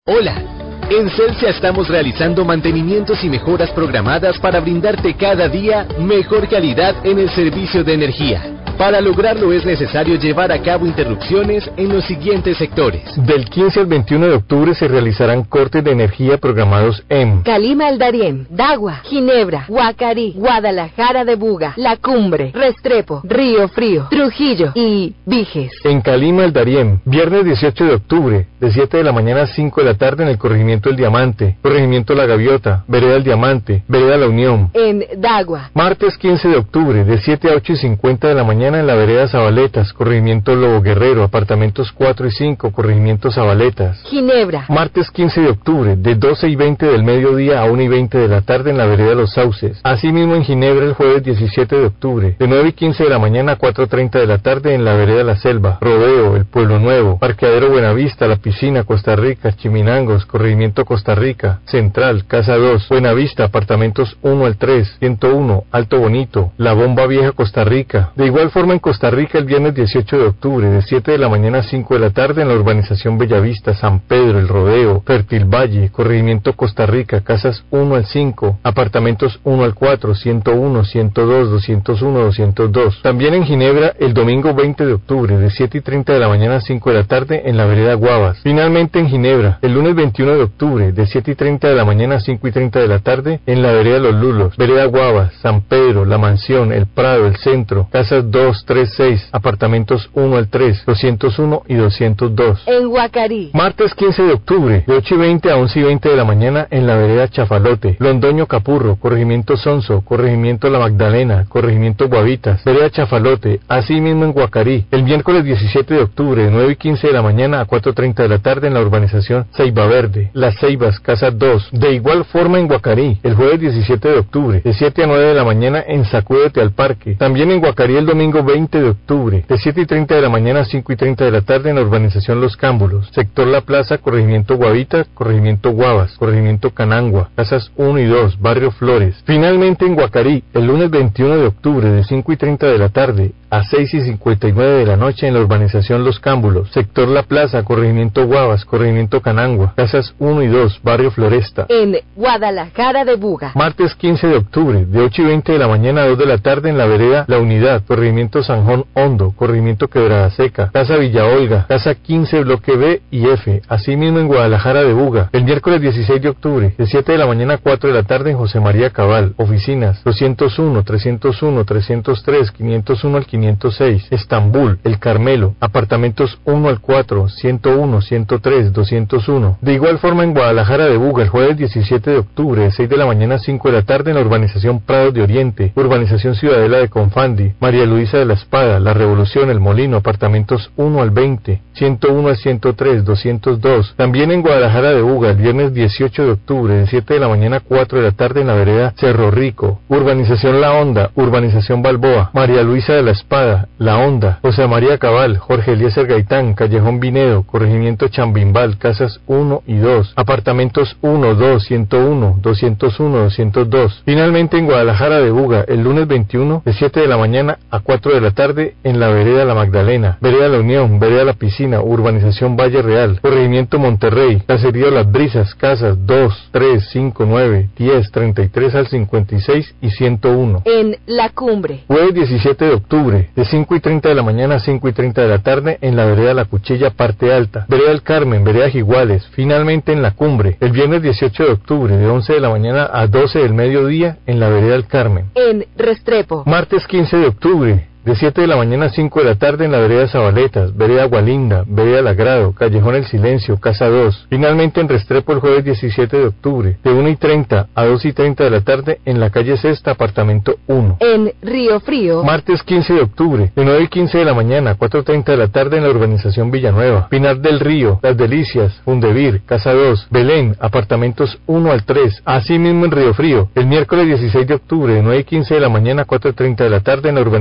Hola, en Celsia estamos realizando mantenimientos y mejoras programadas para brindarte cada día mejor calidad en el servicio de energía. Para lograrlo es necesario llevar a cabo interrupciones en los siguientes sectores. Del 15 al 21 de octubre se realizarán cortes de energía programados en Calima El Darién, Dagua, Ginebra, Guacarí, Guadalajara de Buga, La Cumbre, Restrepo, Río Frío, Trujillo y Viges. En Calima El Darién, viernes 18 de octubre, de 7 de la mañana a 5 de la tarde en el corregimiento El Diamante, corregimiento La Gaviota, vereda El Diamante, vereda La Unión. En Dagua, martes 15 de octubre, de 7 a 8:50 de la mañana en la vereda Zabaletas, corregimiento Lobo Guerrero, apartamentos 4 y 5, corregimiento Zabaletas. Ginebra, martes 15 de octubre, de 12:20 del mediodía a 1:20 de la tarde en la vereda Los Sauces. Asimismo en Ginebra el jueves 17 de octubre, de 9:15 de la mañana a 4:30 de la tarde en la vereda La Selva, Rodeo, El Pueblo Nuevo, Parqueadero Buenavista, La Piscina, Costa Rica, Chiminangos, corregimiento Costa Rica, Central, Casa 2, Buenavista, apartamentos 1 al 3, 101, Alto Bonito, La Bomba Vieja, Costa Rica. De igual forma en Costa Rica el viernes 18 de octubre, de 7 de la mañana a 5 de la tarde en la urbanización Bellavista, San Pedro, El Rodeo, Fértil Valle, corregimiento Costa Rica, casas 1 al 5, apartamentos 1 al 4, 101, 102, 201, 202. También en Ginebra el domingo 20 de octubre, de 7:30 de la mañana a 5 de la tarde en la vereda Guavas. Finalmente en Ginebra, el lunes 21 de octubre, de 7:30 de la mañana a 5:30 de la tarde en la vereda Los Lulos, vereda Guavas, San Pedro, La Mansión, El Prado, El Centro, casas 2, 3, 6, apartamentos 1 al 3, 201 y 202. En Guacarí, martes 15 de octubre, de 8:20 a 11:20 de la mañana en la vereda Chafalote, Londoño Capurro, corregimiento Sonso, corregimiento La Magdalena, corregimiento Guavitas, vereda Chafalote. Asimismo en Guacarí, el miércoles 17 de octubre, de 9:15 de la mañana a 4:30 de la tarde en la urbanización Ceiba Verde, Las Ceibas, casa 2. De igual forma en Guacarí, el jueves 17 de octubre, de 7 a 9 de la mañana en Sacúdete al Parque. También en Guacarí el domingo 20 de octubre, de 7:30 de la mañana a 5:30 de la tarde en la urbanización Los Cámbulos, sector La Plaza, corregimiento Guavita, corregimiento Guavas, corregimiento Canangua, casas 1 y 2, barrio Flores. Finalmente en Guacarí, el lunes 21 de octubre, de 5:30 de la tarde a 6:59 de la noche en la urbanización Los Cámbulos, sector La Plaza, corregimiento Guavas, corregimiento Canangua, casas 1 y 2, barrio Floresta. En Guadalajara de Buga, martes 15 de octubre, de 8:20 de la mañana a 2 de la tarde en la vereda La Unidad, corregimiento Sanjón Hondo, corregimiento Quebrada Seca, casa Villa Olga, casa 15, bloque B y F. Asimismo en Guadalajara de Buga, el miércoles 16 de octubre, de 7 de la mañana a 4 de la tarde en José María Cabal, oficinas 201, 301, 303, 501 al 506, Estambul, El Carmelo, apartamentos 1 al 4, 101, 103, 201. De igual forma en Guadalajara de Buga, el jueves 17 de octubre, de 6 de la mañana a 5 de la tarde en la urbanización Prados de Oriente, urbanización Ciudadela de Confandi, María Luisa de la Espada, La Revolución, El Molino, apartamentos 1 al 20, 101 al 103, 202. También en Guadalajara de Buga, el viernes 18 de octubre, de 7 de la mañana a 4 de la tarde en la vereda Cerro Rico, urbanización La Honda, urbanización Balboa, María Luisa de la Espada, La Honda, José María Cabal, Jorge Eliezer Gaitán, Callejón Vinedo, corregimiento Chambimbal, casas 1 y 2, apartamentos 1, 2, 101, 201, 202. Finalmente en Guadalajara de Buga, el lunes 21, de 7 de la mañana a 4 de la tarde en la vereda La Magdalena, vereda La Unión, vereda La Piscina, urbanización Valle Real, corregimiento Monterrey, caserío Las Brisas, casas 2, 3, 5, 9, 10, 33 al 56 y 101. En La Cumbre, jueves 17 de octubre, de 5:30 de la mañana a 5:30 de la tarde en la vereda La Cuchilla, parte alta, vereda El Carmen, vereda Jiguales. Finalmente en La Cumbre, el viernes 18 de octubre, de 11 de la mañana a 12 del mediodía en la vereda El Carmen. En Restrepo, martes 15 de octubre, de 7 de la mañana a 5 de la tarde en la vereda Zabaletas, vereda Gualinda, vereda Lagrado, Callejón El Silencio, casa 2. Finalmente en Restrepo el jueves 17 de octubre, de 1:30 a 2:30 de la tarde en la calle Sexta, apartamento 1. En Río Frío, martes 15 de octubre, de 9:15 de la mañana a 4:30 de la tarde en la urbanización Villanueva, Pinar del Río, Las Delicias, Fundevir, casa 2, Belén, apartamentos 1 al 3. Asimismo en Río Frío, el miércoles 16 de octubre, de 9:15 de la mañana a 4:30 de la tarde en la urbanización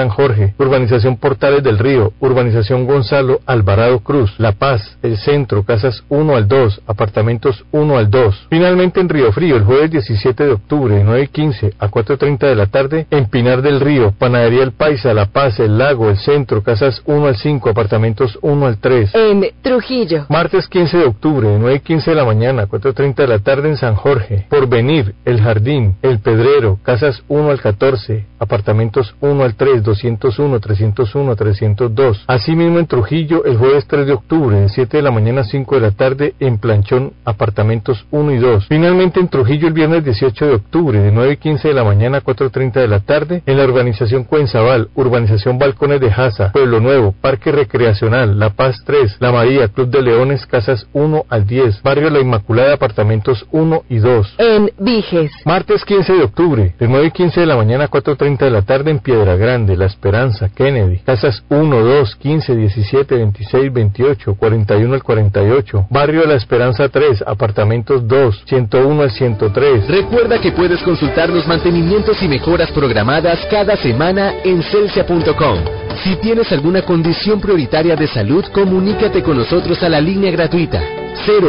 San Jorge, Urbanización Portales del Río, Urbanización Gonzalo Alvarado Cruz, La Paz, El Centro, casas 1 al 2, apartamentos 1 al 2. Finalmente en Río Frío, el jueves 17 de octubre, de 9:15 a 4:30 de la tarde, en Pinar del Río, Panadería El Paisa, La Paz, El Lago, El Centro, casas 1 al 5, apartamentos 1 al 3. En Trujillo. Martes 15 de octubre, de 9:15 de la mañana a 4:30 de la tarde en San Jorge, Porvenir, El Jardín, El Pedrero, casas 1 al 14, apartamentos 1 al 3, 201, 301, 302. Asimismo en Trujillo, el jueves 3 de octubre, de 7 de la mañana a 5 de la tarde en Planchón, apartamentos 1 y 2. Finalmente en Trujillo, el viernes 18 de octubre, de 9:15 de la mañana a 4:30 de la tarde, en la urbanización Cuenzabal, urbanización Balcones de Jaza, Pueblo Nuevo, Parque Recreacional, La Paz 3, La María, Club de Leones, casas 1 al 10, Barrio La Inmaculada, apartamentos 1 y 2. En Viges. Martes 15 de octubre, de 9:15 de la mañana a 4:30 de la tarde en Piedra Grande, La Esperanza, Kennedy, casas 1, 2, 15, 17, 26, 28, 41 al 48, Barrio La Esperanza 3, apartamentos 2, 101 al 103. Recuerda que puedes consultar los mantenimientos y mejoras programadas cada semana en celsia.com. Si tienes alguna condición prioritaria de salud, comunícate con nosotros a la línea gratuita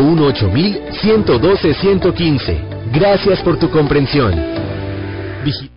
018.112.115. Gracias por tu comprensión.